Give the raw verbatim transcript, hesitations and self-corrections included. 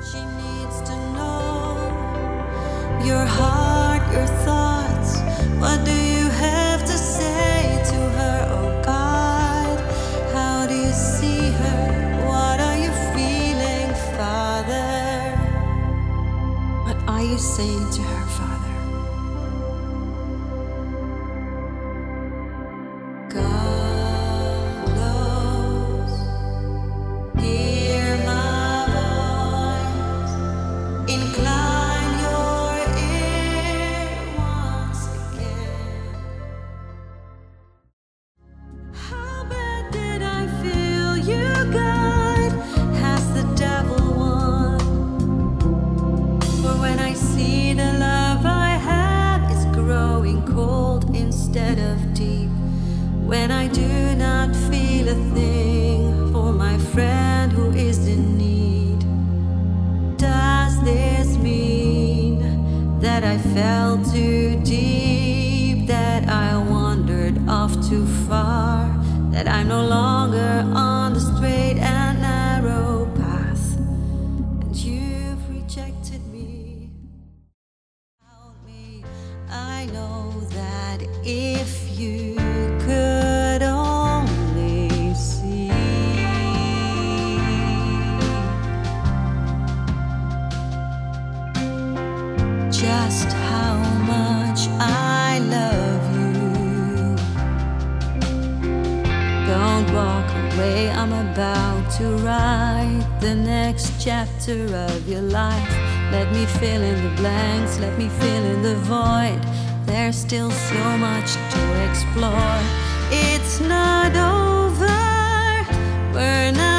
She needs to know your heart, your thoughts. What do you have to say to her, oh God? How do you see her? What are you feeling, Father? What are you saying to her, Father? Come close, hear my voice, incline your ear once again. How bad did I feel you, God? Has the devil won? For when I see the love I have is growing cold instead of deep, when I do not feel a thing for my friend who is in need, does this mean that I fell too deep, that I wandered off too far, that I'm no longer on the straight and narrow path, and you've rejected me? Help me, I know that if you could only see just how much I love you. Don't walk away, I'm about to write the next chapter of your life. Let me fill in the blanks, let me fill in the void. There's still so much to explore. It's not over, we're not